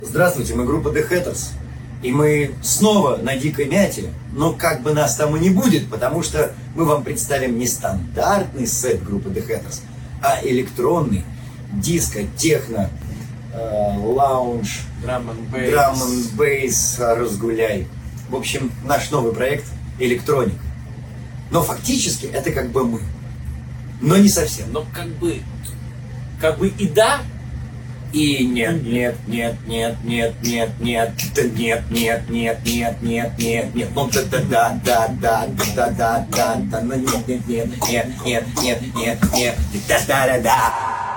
Здравствуйте, мы группа The Hatters, и мы снова на дикой мяте, но как бы нас там и не будет, потому что мы вам представим не стандартный сет группы The Hatters, а электронный, диско, техно, лаунж, драм н бейс, разгуляй. В общем, наш новый проект «Электроник». Но фактически это как бы мы, но не совсем. Но как бы и да, и нет, нет, нет, нет, нет, нет, нет, нет, нет, нет, нет, нет, нет, нет, ну да, да, да, да, да, да, да, да, ну нет, нет, нет, нет, нет, нет, нет, нет, да, да, да.